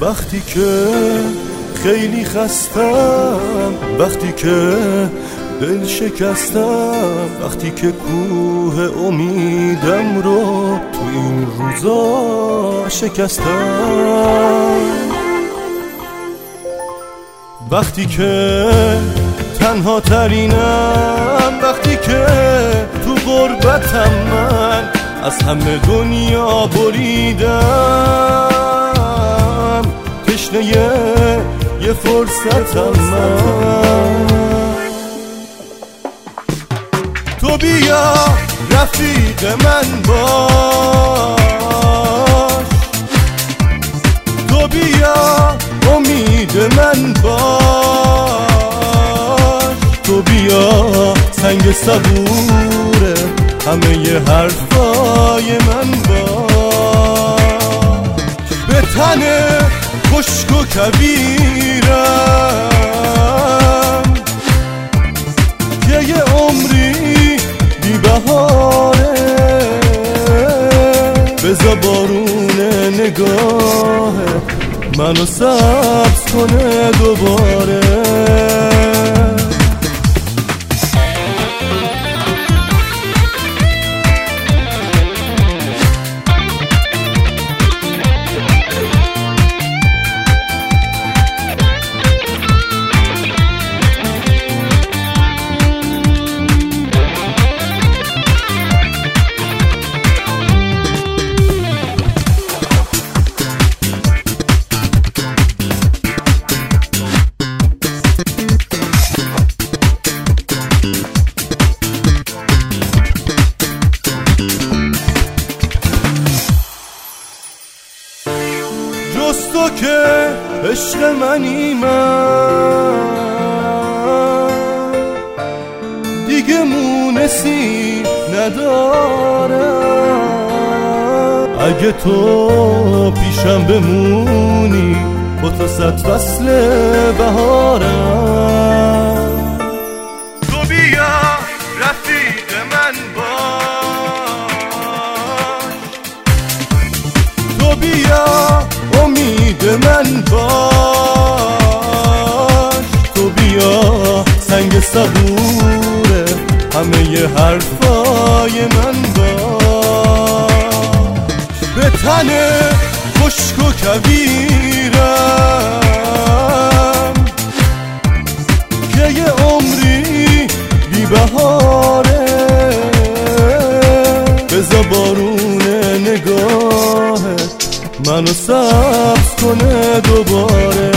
وقتی که خیلی خستم، وقتی که دل شکستم، وقتی که کوه امیدم رو تو این روزا شکستم، وقتی که تنها ترینم، وقتی که تو غربتم من از همه دنیا بریدم، تشنه یه فرصتم من. تو بیا رفیق من باش، تو بیا امید من باش، تو بیا سنگ صبور همه ی حرفای من باش. به تن خشک و کبیرم که یه عمری بی بهاره، بذار بارون نگاه منو سبز کنه دوباره. جز تو که عشق منی من، دیگه مونسی ندارم. اگه تو پیشم بمونی با تو صد فصل بهارم. تو بیا رفیق من باش، تو بیا امید من باش، تو بیا سنگ صبور همه ی حرفای من باش. به تن خشک و کبیرم که یه عمری بی بهاره، بذار بارون نگاه منو سبز کنه دوباره.